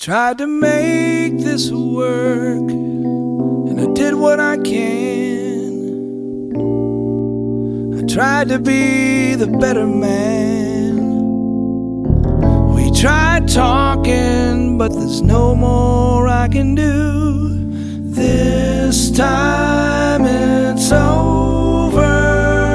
Tried to make this work, and I did what I can. I tried to be the better man. We tried talking, but there's no more I can do. This time it's over.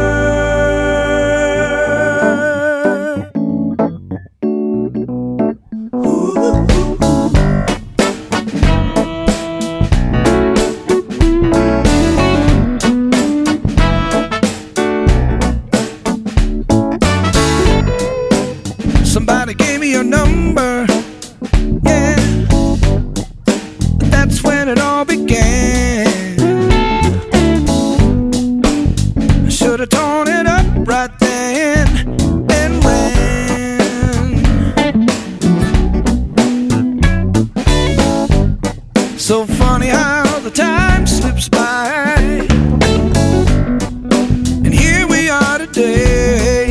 Somebody gave me your number, yeah. That's when it all began. I should have torn it up right then and ran. So funny how the time slips by, and here we are today.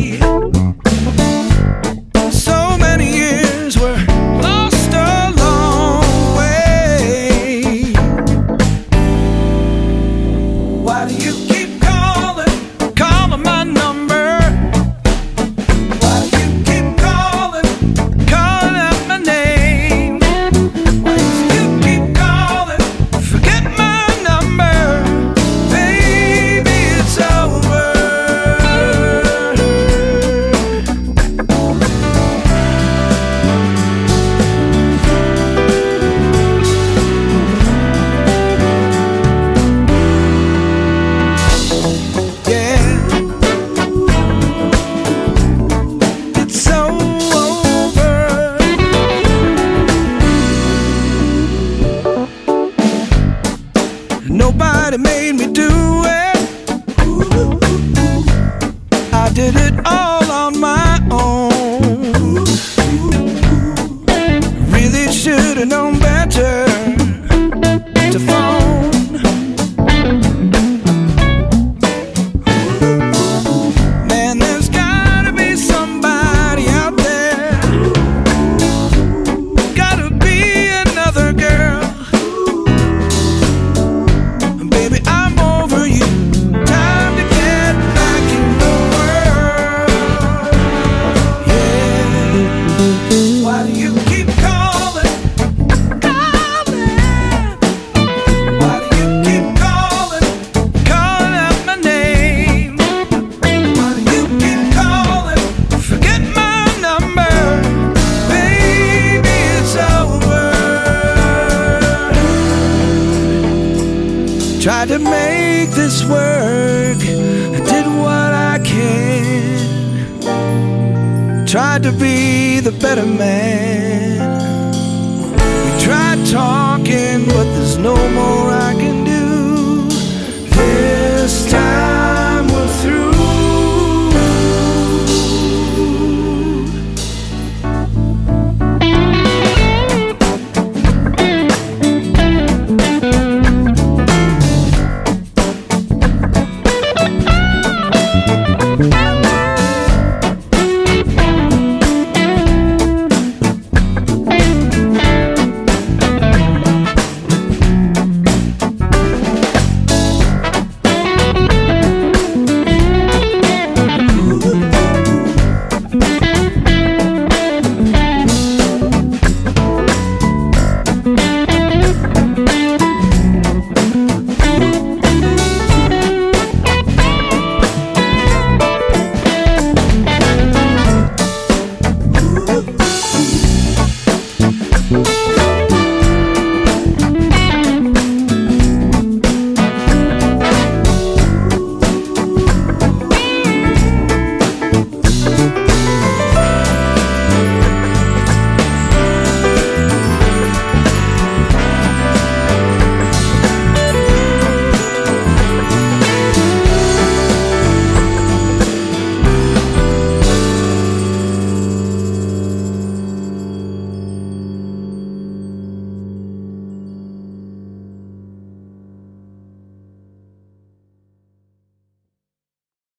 Nobody made me do it. I did it all on my own. Really should have known better to phone. Man, there's gotta be somebody out there. Gotta be another girl. Tried to make this work, I did what I can. Tried to be the better man. We tried talking, but there's no more